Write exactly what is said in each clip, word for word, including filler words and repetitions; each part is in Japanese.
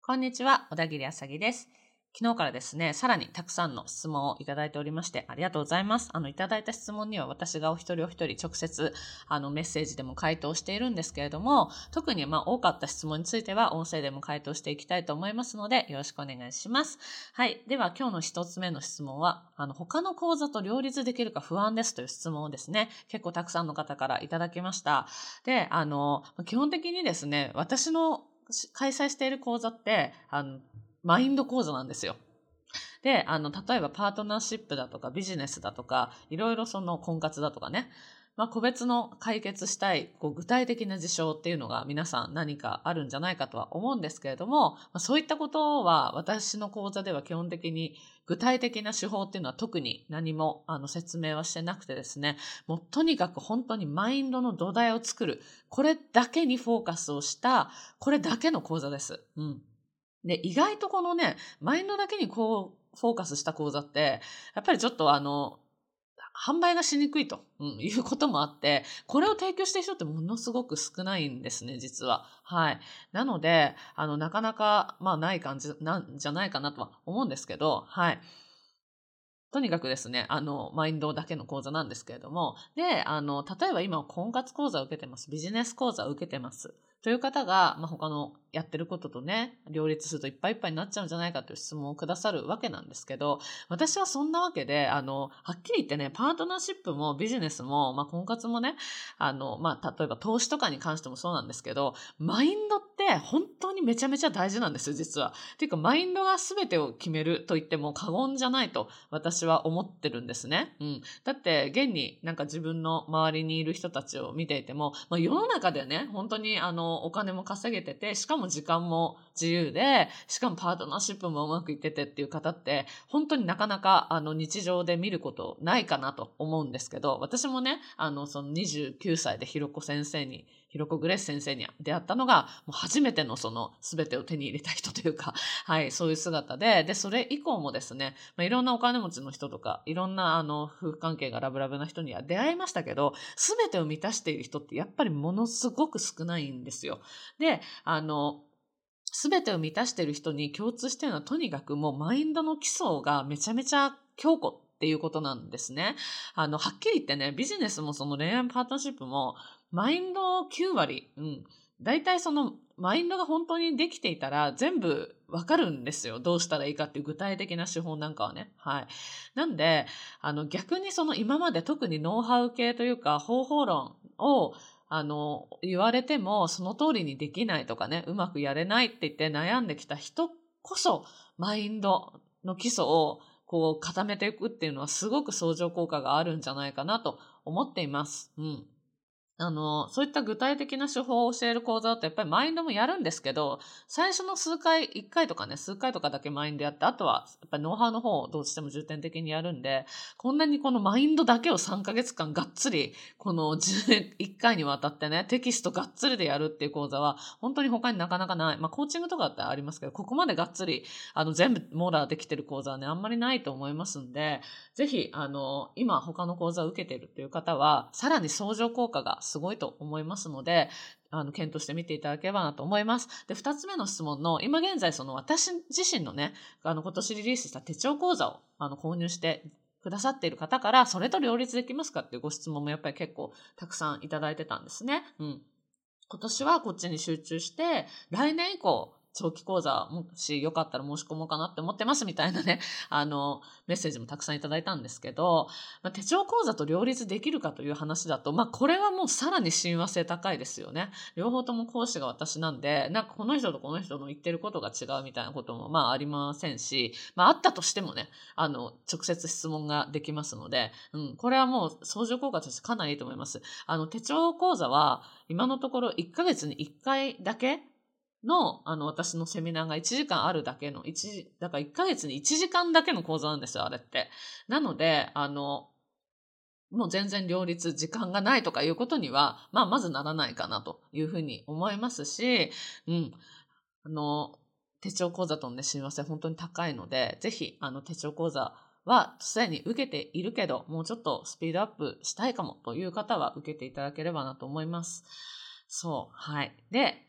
こんにちは、小田切あさぎです。昨日からですね、さらにたくさんの質問をいただいておりましてありがとうございます。あの、いただいた質問には私がお一人お一人直接あのメッセージでも回答しているんですけれども、特にまあ多かった質問については音声でも回答していきたいと思いますので、よろしくお願いします。はい。では今日の一つ目の質問は、あの、他の講座と両立できるか不安ですという質問をですね、結構たくさんの方からいただきました。で、あの、基本的にですね、私の開催している講座って、あの、マインド講座なんですよ。で、あの、例えばパートナーシップだとかビジネスだとか、いろいろその婚活だとかね、まあ、個別の解決したい、こう、具体的な事象っていうのが皆さん何かあるんじゃないかとは思うんですけれども、まあ、そういったことは私の講座では基本的に具体的な手法っていうのは特に何もあの説明はしてなくてですね、もうとにかく本当にマインドの土台を作る、これだけにフォーカスをした、これだけの講座です。うん。で、意外とこのね、マインドだけにこう、フォーカスした講座って、やっぱりちょっとあの、販売がしにくいと、うん、いうこともあって、これを提供している人ってものすごく少ないんですね、実は。はい。なので、あの、なかなか、まあ、ない感じなんじゃないかなとは思うんですけど、はい。とにかくですね、あの、マインドだけの講座なんですけれども、で、あの、例えば今、婚活講座を受けてます。ビジネス講座を受けてます。という方が、まあ、他のやってることとね、両立するといっぱいいっぱいになっちゃうんじゃないかという質問をくださるわけなんですけど、私はそんなわけで、あの、はっきり言ってね、パートナーシップもビジネスも、まあ、婚活もね、あの、まあ、例えば投資とかに関してもそうなんですけど、マインドって本当にめちゃめちゃ大事なんですよ、実は。っていうか、マインドが全てを決めると言っても過言じゃないと私は思ってるんですね。うん。だって、現になんか自分の周りにいる人たちを見ていても、まあ、世の中でね、本当にあの、お金も稼げてて、しかも時間も自由で、しかもパートナーシップもうまくいっててっていう方って、本当になかなかあの、日常で見ることないかなと思うんですけど、私もね、あの、そのにじゅうきゅうさいでひろこ先生に、ひろこグレース先生に出会ったのが、もう初めてのその全てを手に入れた人というか、はい、そういう姿で、で、それ以降もですね、まあ、いろんなお金持ちの人とか、いろんなあの、夫婦関係がラブラブな人には出会いましたけど、全てを満たしている人ってやっぱりものすごく少ないんですよ。で、あの、すべてを満たしている人に共通しているのはとにかくもうマインドの基礎がめちゃめちゃ強固っていうことなんですね。あの、はっきり言ってね、ビジネスもその恋愛パートナーシップもマインドきゅうわり、うん。大体そのマインドが本当にできていたら全部わかるんですよ。どうしたらいいかっていう具体的な手法なんかはね。はい。なんで、あの逆にその今まで特にノウハウ系というか方法論をあの、言われてもその通りにできないとかね、うまくやれないって言って悩んできた人こそ、マインドの基礎をこう固めていくっていうのはすごく相乗効果があるんじゃないかなと思っています。うん。あの、そういった具体的な手法を教える講座だとやっぱりマインドもやるんですけど、最初の数回、いっかいとかね、数回とかだけマインドやって、あとはやっぱりノウハウの方をどうしても重点的にやるんで、こんなにこのマインドだけをさんかげつかんがっつり、このじゅういっかいにわたってね、テキストがっつりでやるっていう講座は、本当に他になかなかない。まあ、コーチングとかってありますけど、ここまでがっつり、あの、全部網羅できてる講座はね、あんまりないと思いますんで、ぜひ、あの、今他の講座を受けているという方は、さらに相乗効果がすごいと思いますので、あの、検討してみていただければなと思います。で、二つ目の質問の、今現在その私自身のね、あの、今年リリースした手帳講座を、あの、購入してくださっている方から、それと両立できますかっていうご質問もやっぱり結構たくさんいただいてたんですね。うん。今年はこっちに集中して、来年以降、長期講座、もしよかったら申し込もうかなって思ってますみたいなね、あの、メッセージもたくさんいただいたんですけど、まあ、手帳講座と両立できるかという話だと、まあ、これはもうさらに親和性高いですよね。両方とも講師が私なんで、なんかこの人とこの人の言ってることが違うみたいなこともまあありませんし、まああったとしてもね、あの、直接質問ができますので、うん、これはもう相乗効果としてかなりいいと思います。あの、手帳講座は今のところいっかげつにいっかいだけの、あの、私のセミナーがいちじかんあるだけの、一、だからいっかげつにいちじかんだけの講座なんですよ、あれって。なので、あの、もう全然両立、時間がないとかいうことには、まあ、まずならないかなというふうに思いますし、うん。あの、手帳講座とのね、親和性本当に高いので、ぜひ、あの、手帳講座は、すでに受けているけど、もうちょっとスピードアップしたいかもという方は受けていただければなと思います。そう、はい。で、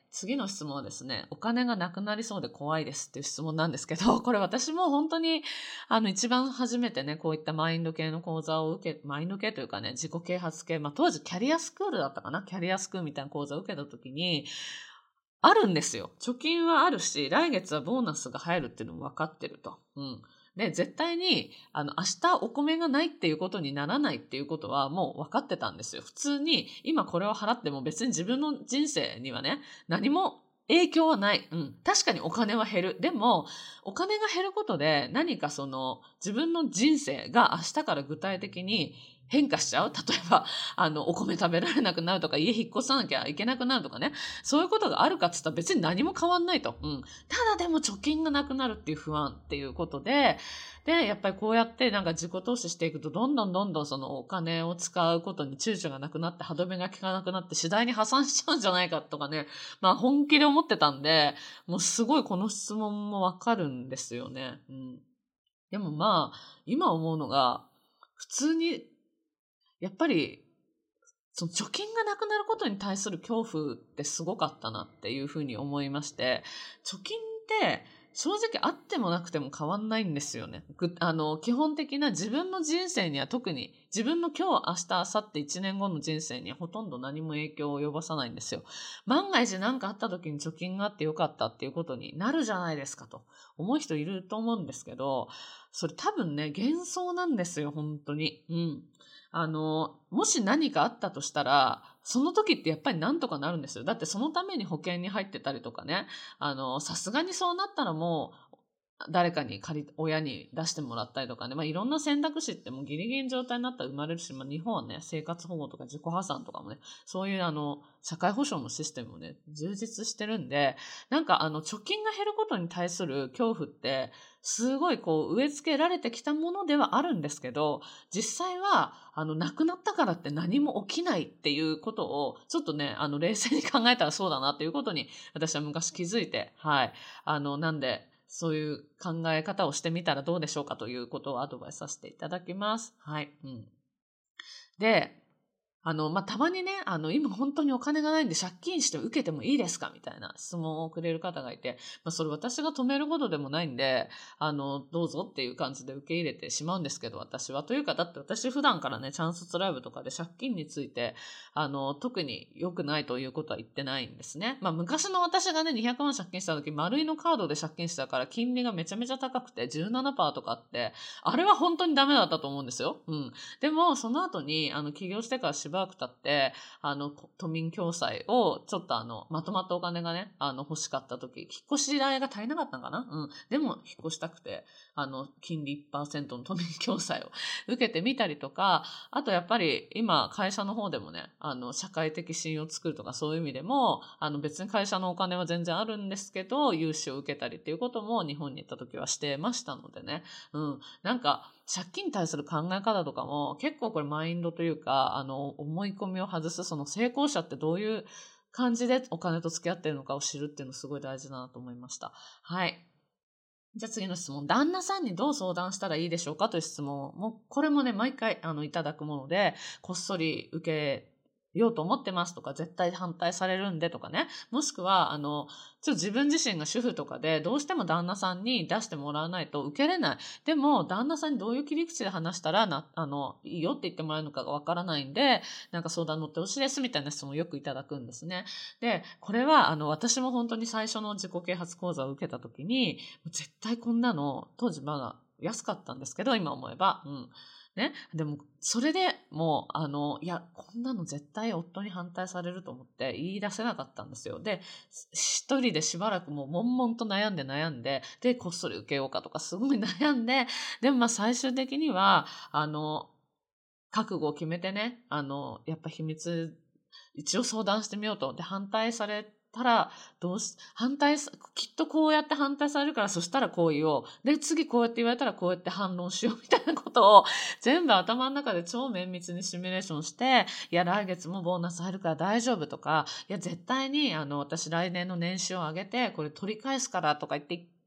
次の質問はですね、お金がなくなりそうで怖いですっていう質問なんですけど、これ私も本当に、あの、一番初めてね、こういったマインド系の講座を受け、マインド系というかね、自己啓発系、まあ当時キャリアスクールだったかな、キャリアスクールみたいな講座を受けた時に、あるんですよ。貯金はあるし、来月はボーナスが入るっていうのも分かってると。うん。で、絶対に、あの、明日お米がないっていうことにならないっていうことはもう分かってたんですよ。普通に、今これを払っても別に自分の人生にはね、何も影響はない。うん。確かにお金は減る。でも、お金が減ることで何かその、自分の人生が明日から具体的に変化しちゃう。例えば、あの、お米食べられなくなるとか、家引っ越さなきゃいけなくなるとかね。そういうことがあるかって言ったら別に何も変わんないと。うん。ただでも貯金がなくなるっていう不安っていうことで、で、やっぱりこうやってなんか自己投資していくと、どんどんどんどんそのお金を使うことに躊躇がなくなって、歯止めが効かなくなって、次第に破産しちゃうんじゃないかとかね。まあ本気で思ってたんで、もうすごいこの質問もわかるんですよね。うん。でもまあ、今思うのが、普通に、やっぱり、その貯金がなくなることに対する恐怖ってすごかったなっていうふうに思いまして、貯金って正直あってもなくても変わんないんですよね。あの、基本的な自分の人生には特に、自分の今日、明日、明後日、一年後の人生にはほとんど何も影響を及ぼさないんですよ。万が一何かあった時に貯金があってよかったっていうことになるじゃないですかと思う人いると思うんですけど、それ多分ね、幻想なんですよ、本当に。うん。あの、もし何かあったとしたら、その時ってやっぱりなんとかなるんですよ。だってそのために保険に入ってたりとかね。あの、さすがにそうなったらもう、誰かに借り、親に出してもらったりとかね。まあ、いろんな選択肢ってもうギリギリの状態になったら生まれるし、まあ、日本はね、生活保護とか自己破産とかもね、そういうあの、社会保障のシステムもね、充実してるんで、なんかあの、貯金が減ることに対する恐怖って、すごいこう、植え付けられてきたものではあるんですけど、実際は、あの、亡くなったからって何も起きないっていうことを、ちょっとね、あの、冷静に考えたらそうだなっていうことに、私は昔気づいて、はい。あの、なんで、そういう考え方をしてみたらどうでしょうかということをアドバイスさせていただきます。はい。うん。で、あの、まあ、たまにね、あの、今本当にお金がないんで借金して受けてもいいですかみたいな質問をくれる方がいて、まあ、それ私が止めることでもないんで、あの、どうぞっていう感じで受け入れてしまうんですけど、私は。というか、だって私普段からね、チャンスツライブとかで借金について、あの、特に良くないということは言ってないんですね。まあ、昔の私がね、にひゃくまん借金した時、丸いのカードで借金したから、金利がめちゃめちゃ高くて、じゅうななパーセントとかあって、あれは本当にダメだったと思うんですよ。うん。でも、その後に、あの、起業してからしばらく経って、あの、都民共済を、ちょっとあの、まとまったお金がね、あの、欲しかった時、引っ越し代が足りなかったのかな。うん。でも、引っ越したくて、あの、金利 いちパーセント の都民共済を受けてみたりとか、あとやっぱり、今、会社の方でもね、あの、社会的信用を作るとか、そういう意味でも、あの、別に会社のお金は全然あるんですけど、融資を受けたりっていうことも、日本に行った時はしてましたのでね。うん。なんか、借金に対する考え方とかも結構これマインドというか、あの、思い込みを外す、その成功者ってどういう感じでお金と付き合ってるのかを知るっていうのすごい大事だなと思いました。はい。じゃあ次の質問。旦那さんにどう相談したらいいでしょうかという質問。もう、これもね、毎回、あの、いただくもので、こっそり受けようと思ってますとか、絶対反対されるんでとかね。もしくは、あの、ちょっと自分自身が主婦とかで、どうしても旦那さんに出してもらわないと受けれない。でも、旦那さんにどういう切り口で話したら、な、あの、いいよって言ってもらえるのかがわからないんで、なんか相談乗ってほしいですみたいな質問をよくいただくんですね。で、これは、あの、私も本当に最初の自己啓発講座を受けた時に、絶対こんなの、当時まだ安かったんですけど、今思えば。うん。ね。でも、それでもう、あの、いや、こんなの絶対夫に反対されると思って言い出せなかったんですよ。で、一人でしばらくもう悶々と悩んで悩んで、で、こっそり受けようかとかすごい悩んで、でもまあ最終的には、あの、覚悟を決めてね、あの、やっぱ秘密、一応相談してみようと。で、反対されたら、どうし、反対す、きっとこうやって反対されるから、そしたらこう言おう。で、次こうやって言われたらこうやって反論しようみたいなことを、全部頭の中で超綿密にシミュレーションして、いや、来月もボーナス入るから大丈夫とか、いや、絶対に、あの、私来年の年収を上げて、これ取り返すからとか言って、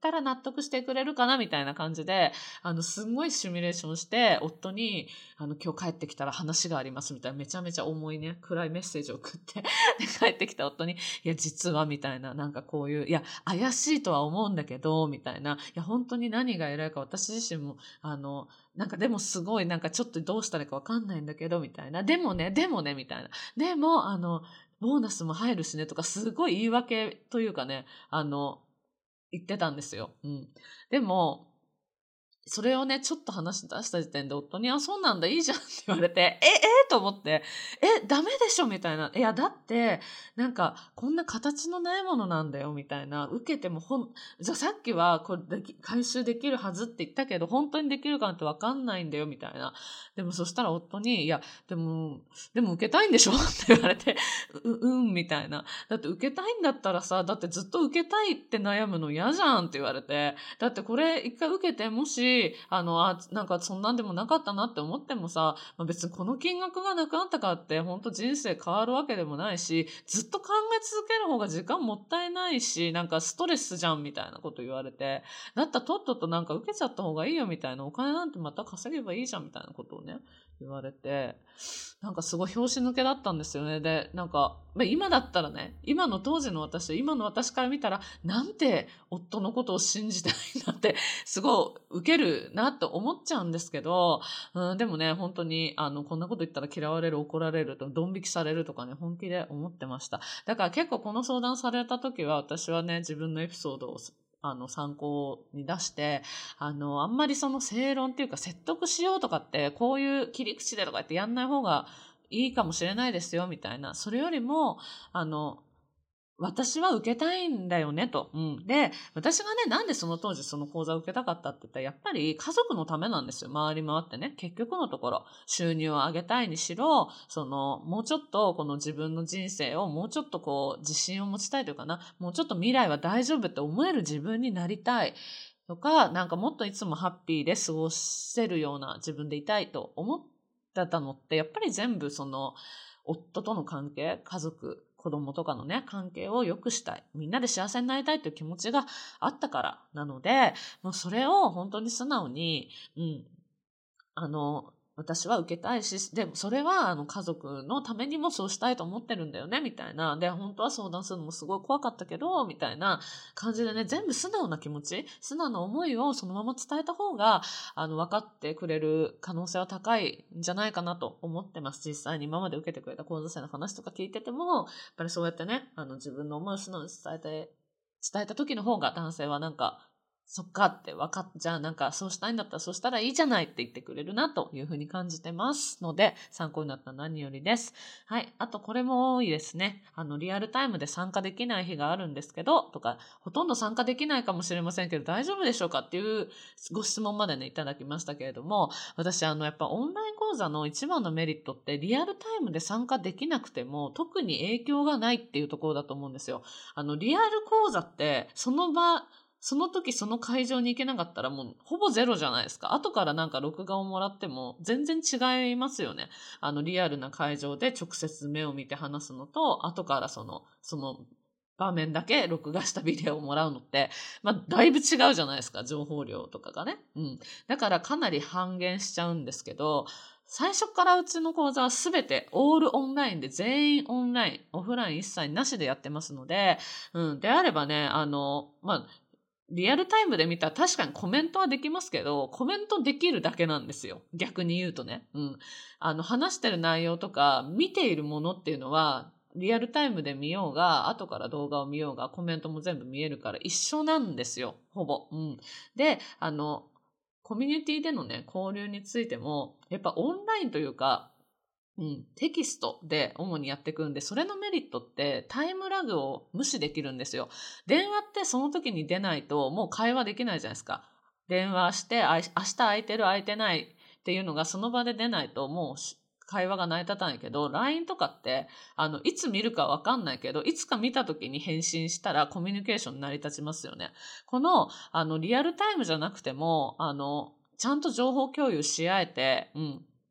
たら納得してくれるかなみたいな感じで、あの、すんごいシミュレーションして、夫に、あの、今日帰ってきたら話がありますみたいな、めちゃめちゃ重いね、暗いメッセージを送って、で、帰ってきた夫に、いや、実はみたいな、なんかこういう、いや、怪しいとは思うんだけど、みたいな、いや、本当に何が偉いか私自身も、あの、なんかでもすごい、なんかちょっとどうしたらいいかわかんないんだけど、みたいな、でもね、でもね、みたいな、でも、あの、ボーナスも入るしねとか、すごい言い訳というかね、あの、言ってたんですよ。うん。でも、それをね、ちょっと話し出した時点で夫に、あ、そうなんだ、いいじゃんって言われて、え、えと思って、え、ダメでしょみたいな。いや、だって、なんか、こんな形のないものなんだよ、みたいな。受けてもほん、じゃあさっきは、これでき、回収できるはずって言ったけど、本当にできるかなんてわかんないんだよ、みたいな。でもそしたら夫に、いや、でも、でも受けたいんでしょって言われて、う、うん、みたいな。だって受けたいんだったらさ、だってずっと受けたいって悩むの嫌じゃんって言われて、だってこれ一回受けて、もし、あの、あ、なんかそんなんでもなかったなって思ってもさ、まあ、別にこの金額がなくなったからって本当人生変わるわけでもないし、ずっと考え続ける方が時間もったいないし、なんかストレスじゃんみたいなこと言われて、だったらとっととなんか受けちゃった方がいいよみたいな、お金なんてまた稼げばいいじゃんみたいなことをね、言われて、なんかすごい拍子抜けだったんですよね。で、なんか、まあ、今だったらね、今の当時の私、今の私から見たら、なんて夫のことを信じてないなって、すごい受けるなって思っちゃうんですけど、うん、でもね、本当に、あの、こんなこと言ったら嫌われる、怒られると、ドン引きされるとかね、本気で思ってました。だから結構この相談された時は、私はね、自分のエピソードを、あの、参考に出して、あの、あんまりその正論っていうか説得しようとかって、こういう切り口でとか言ってやんない方がいいかもしれないですよ、みたいな。それよりも、あの、私は受けたいんだよねと。うん。で、私がね、なんでその当時その講座を受けたかったって言ったら、やっぱり家族のためなんですよ。回り回ってね。結局のところ、収入を上げたいにしろ、その、もうちょっとこの自分の人生をもうちょっとこう、自信を持ちたいというかな、もうちょっと未来は大丈夫って思える自分になりたい。とか、なんかもっといつもハッピーで過ごせるような自分でいたいと思ってたのって、やっぱり全部その、夫との関係、家族、子供とかのね、関係を良くしたい。みんなで幸せになりたいという気持ちがあったからなので、もうそれを本当に素直に、うん、あの、私は受けたいし、でもそれはあの家族のためにもそうしたいと思ってるんだよね、みたいな。で、本当は相談するのもすごい怖かったけど、みたいな感じでね、全部素直な気持ち、素直な思いをそのまま伝えた方が、あの、分かってくれる可能性は高いんじゃないかなと思ってます。実際に今まで受けてくれた講座生の話とか聞いてても、やっぱりそうやってね、あの、自分の思いを素直に伝えて、伝えた時の方が男性はなんか、そっかって分かっ、じゃあなんかそうしたいんだったらそうしたらいいじゃないって言ってくれるなというふうに感じてますので、参考になったら何よりです。はい。あとこれも多いですね。あの、リアルタイムで参加できない日があるんですけど、とか、ほとんど参加できないかもしれませんけど、大丈夫でしょうかっていうご質問までね、いただきましたけれども、私、あの、やっぱオンライン講座の一番のメリットって、リアルタイムで参加できなくても、特に影響がないっていうところだと思うんですよ。あの、リアル講座って、その場、その時その会場に行けなかったらもうほぼゼロじゃないですか。後からなんか録画をもらっても全然違いますよね。あのリアルな会場で直接目を見て話すのと、後からその、その場面だけ録画したビデオをもらうのって、まあだいぶ違うじゃないですか。情報量とかがね。うん。だからかなり半減しちゃうんですけど、最初からうちの講座はすべてオールオンラインで全員オンライン、オフライン一切なしでやってますので、うん。であればね、あの、まあ、リアルタイムで見たら確かにコメントはできますけど、コメントできるだけなんですよ。逆に言うとね。うん。あの、話してる内容とか、見ているものっていうのは、リアルタイムで見ようが、後から動画を見ようが、コメントも全部見えるから一緒なんですよ。ほぼ。うん。で、あの、コミュニティでのね、交流についても、やっぱオンラインというか、うん、テキストで主にやっていくんで、それのメリットってタイムラグを無視できるんですよ。電話ってその時に出ないともう会話できないじゃないですか。電話して、あい明日空いてる空いてないっていうのがその場で出ないともう会話が成り立たないけど、ライン とかって、あの、いつ見るかわかんないけど、いつか見た時に返信したらコミュニケーション成り立ちますよね。この、あの、リアルタイムじゃなくても、あの、ちゃんと情報共有し合えて、うん。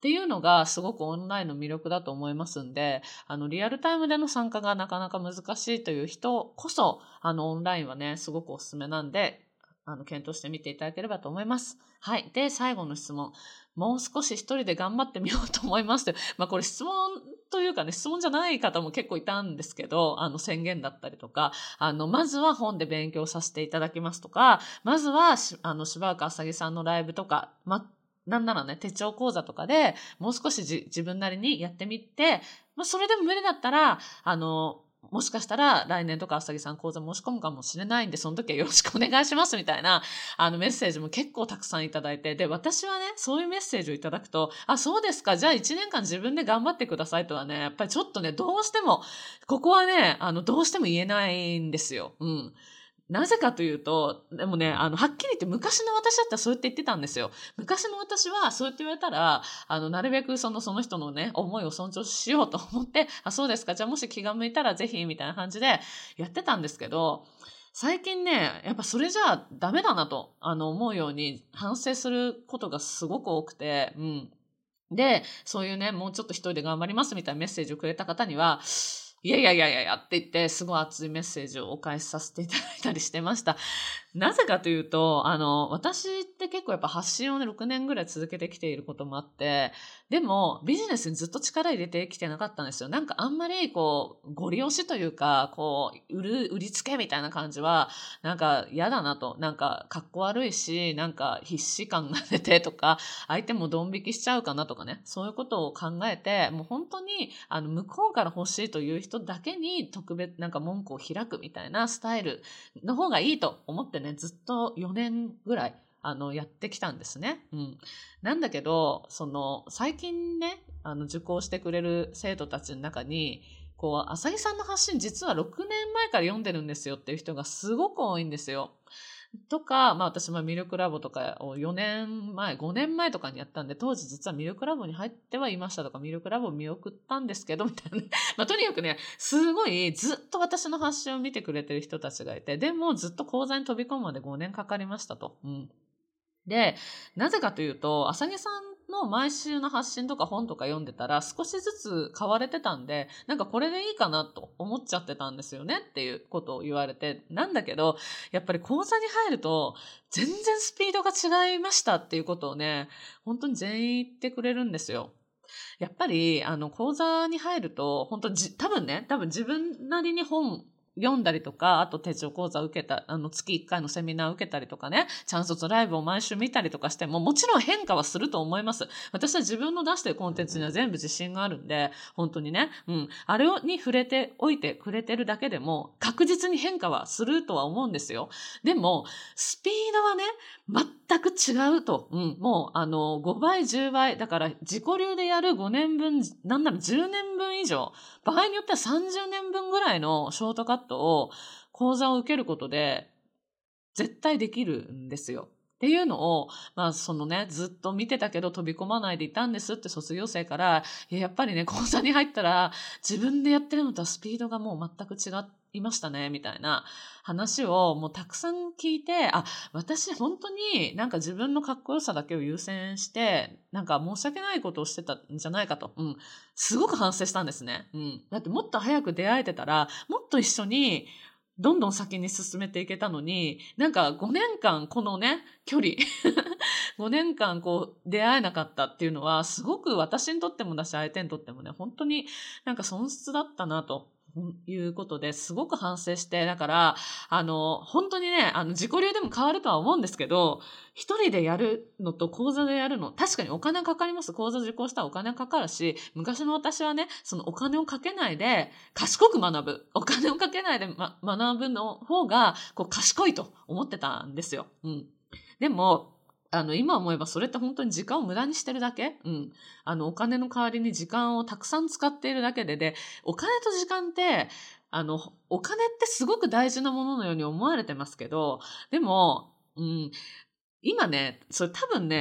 っていうのがすごくオンラインの魅力だと思いますんで、あの、リアルタイムでの参加がなかなか難しいという人こそ、あの、オンラインはね、すごくおすすめなんで、あの、検討してみていただければと思います。はい。で、最後の質問。もう少し一人で頑張ってみようと思いますと。まあ、これ質問というかね、質問じゃない方も結構いたんですけど、あの、宣言だったりとか、あの、まずは本で勉強させていただきますとか、まずは、あの、柴岡あさぎさんのライブとか、ま、なんならね、手帳講座とかでもう少しじ自分なりにやってみて、まあ、それでも無理だったら、あの、もしかしたら来年とかあさぎさん講座申し込むかもしれないんで、その時はよろしくお願いしますみたいな、あのメッセージも結構たくさんいただいて、で、私はね、そういうメッセージをいただくと、あ、そうですか、じゃあいちねんかん自分で頑張ってくださいとはね、やっぱりちょっとね、どうしても、ここはね、あの、どうしても言えないんですよ。うん。なぜかというと、でもね、あの、はっきり言って昔の私だったらそうやって言ってたんですよ。昔の私はそうやって言われたら、あの、なるべくその、その人のね、思いを尊重しようと思って、あ、そうですか、じゃあもし気が向いたらぜひ、みたいな感じでやってたんですけど、最近ね、やっぱそれじゃあダメだなと、あの、思うように反省することがすごく多くて、うん。で、そういうね、もうちょっと一人で頑張りますみたいなメッセージをくれた方には、いやいやいやいやいやって言って、すごい熱いメッセージをお返しさせていただいたりしてました。なぜかというと、あの、私って結構やっぱ発信をね、ろくねんぐらい続けてきていることもあって、でもビジネスにずっと力入れてきてなかったんですよ。なんかあんまりこう、ご利用しというか、こう、売る、売りつけみたいな感じは、なんか嫌だなと。なんかかっこ悪いし、なんか必死感が出てとか、相手もドン引きしちゃうかなとかね。そういうことを考えて、もう本当に、あの、向こうから欲しいという人だけに特別、なんか門戸を開くみたいなスタイルの方がいいと思ってね、ずっとよねんぐらい、あの、やってきたんですね。うん。なんだけど、その、最近ね、あの、受講してくれる生徒たちの中に、こう、あさぎさんの発信実はろくねんまえから読んでるんですよっていう人がすごく多いんですよ。とか、まあ私もミルクラボとかをよねんまえ、ごねんまえとかにやったんで、当時実はミルクラボに入ってはいましたとか、ミルクラボを見送ったんですけど、みたいな。まあとにかくね、すごいずっと私の発信を見てくれてる人たちがいて、でもずっと講座に飛び込むまでごねんかかりましたと。うん。で、なぜかというと、あさぎさんの毎週の発信とか本とか読んでたら少しずつ変われてたんで、なんかこれでいいかなと思っちゃってたんですよねっていうことを言われて、なんだけど、やっぱり講座に入ると全然スピードが違いましたっていうことをね、本当に全員言ってくれるんですよ。やっぱり、あの、講座に入ると、本当じ、多分ね、多分自分なりに本読んだりとか、あと手帳講座受けた、あの、月いっかいのセミナー受けたりとかね、チャンス卒ライブを毎週見たりとかしても、もちろん変化はすると思います。私は自分の出してるコンテンツには全部自信があるんで、本当にね、うん。あれに触れておいてくれてるだけでも、確実に変化はするとは思うんですよ。でも、スピードはね、全く違うと。うん。もう、あの、ごばい、じゅうばい。だから、自己流でやるごねんぶん、なんならじゅうねんぶん以上。場合によってはさんじゅうねんぶんぐらいのショートカットを、講座を受けることで、絶対できるんですよ。っていうのを、まあそのね、ずっと見てたけど飛び込まないでいたんですって卒業生から、いや、やっぱりね、講座に入ったら自分でやってるのとはスピードがもう全く違いましたね、みたいな話をもうたくさん聞いて、あ、私本当になんか自分のかっこよさだけを優先して、なんか申し訳ないことをしてたんじゃないかと、うん、すごく反省したんですね。うん。だってもっと早く出会えてたら、もっと一緒にどんどん先に進めていけたのに、なんかごねんかんこのね、距離、ごねんかんこう出会えなかったっていうのは、すごく私にとってもだし、相手にとってもね、本当になんか損失だったなと。いうことですごく反省して、だから、あの、本当にね、あの、自己流でも変わるとは思うんですけど、一人でやるのと講座でやるの、確かにお金かかります。講座受講したらお金かかるし、昔の私はね、そのお金をかけないで、賢く学ぶ。お金をかけないで、ま、学ぶの方が、こう、賢いと思ってたんですよ。うん。でも、あの、今思えばそれって本当に時間を無駄にしてるだけ。うん。あの、お金の代わりに時間をたくさん使っているだけで、で、お金と時間って、あの、お金ってすごく大事なもののように思われてますけど、でも、うん、今ね、それ多分ね、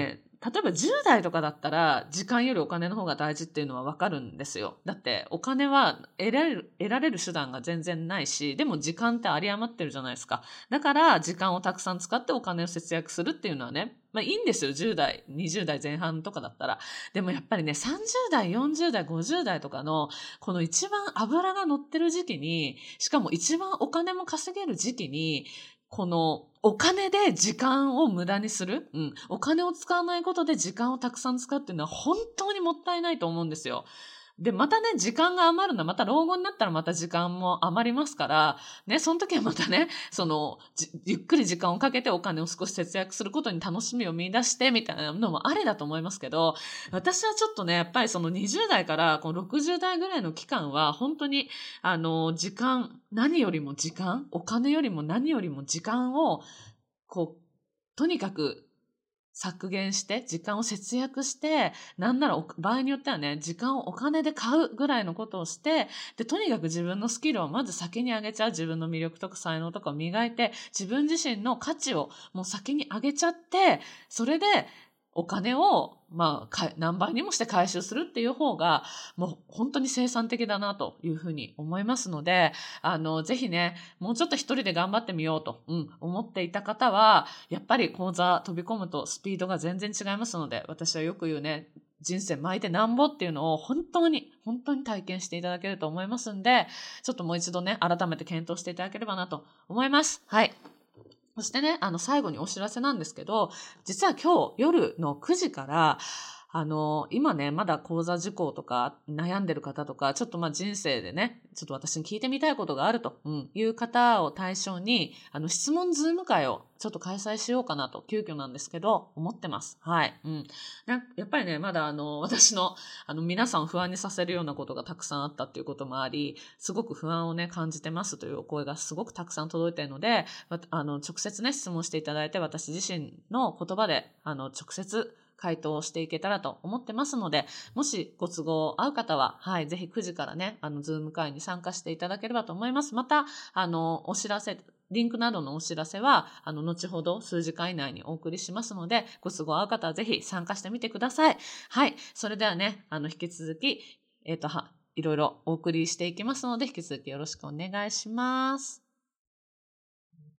例えばじゅう代とかだったら時間よりお金の方が大事っていうのはわかるんですよ。だってお金は得られる、得られる手段が全然ないし、でも時間って有り余ってるじゃないですか。だから時間をたくさん使ってお金を節約するっていうのはね、まあいいんですよ。じゅう代、にじゅう代前半とかだったら。でもやっぱりね、さんじゅう代、よんじゅう代、ごじゅう代とかのこの一番脂が乗ってる時期に、しかも一番お金も稼げる時期に、このお金で時間を無駄にする、うん、お金を使わないことで時間をたくさん使うっていうのは本当にもったいないと思うんですよ。で、またね、時間が余るのは、また老後になったらまた時間も余りますから、ね、その時はまたね、その、ゆっくり時間をかけてお金を少し節約することに楽しみを見出して、みたいなのもありだと思いますけど、私はちょっとね、やっぱりそのにじゅう代からこのろくじゅう代ぐらいの期間は、本当に、あの、時間、何よりも時間、お金よりも何よりも時間を、こう、とにかく、削減して、時間を節約して、なんなら場合によってはね、時間をお金で買うぐらいのことをして、で、とにかく自分のスキルをまず先に上げちゃう、自分の魅力とか才能とかを磨いて、自分自身の価値をもう先に上げちゃって、それでお金を、まあ、何倍にもして回収するっていう方が、もう本当に生産的だなというふうに思いますので、あの、ぜひね、もうちょっと一人で頑張ってみようと、うん、思っていた方は、やっぱり講座飛び込むとスピードが全然違いますので、私はよく言うね、人生巻いてなんぼっていうのを本当に、本当に体験していただけると思いますんで、ちょっともう一度ね、改めて検討していただければなと思います。はい。そしてね、あの、最後にお知らせなんですけど、実は今日夜のくじから、あの、今ね、まだ講座受講とか悩んでる方とか、ちょっとまあ人生でね、ちょっと私に聞いてみたいことがあるという方を対象に、あの、質問ズーム会をちょっと開催しようかなと、急遽なんですけど、思ってます。はい。うん。やっぱりね、まだあの、私の、あの、皆さんを不安にさせるようなことがたくさんあったっていうこともあり、すごく不安をね、感じてますというお声がすごくたくさん届いているので、あの、直接ね、質問していただいて、私自身の言葉で、あの、直接、回答をしていけたらと思ってますので、もしご都合合う方は、はい、ぜひくじからね、あの、ズーム会に参加していただければと思います。また、あの、お知らせ、リンクなどのお知らせは、あの、後ほど数時間以内にお送りしますので、ご都合合う方はぜひ参加してみてください。はい、それではね、あの、引き続き、えっと、は、いろいろお送りしていきますので、引き続きよろしくお願いします。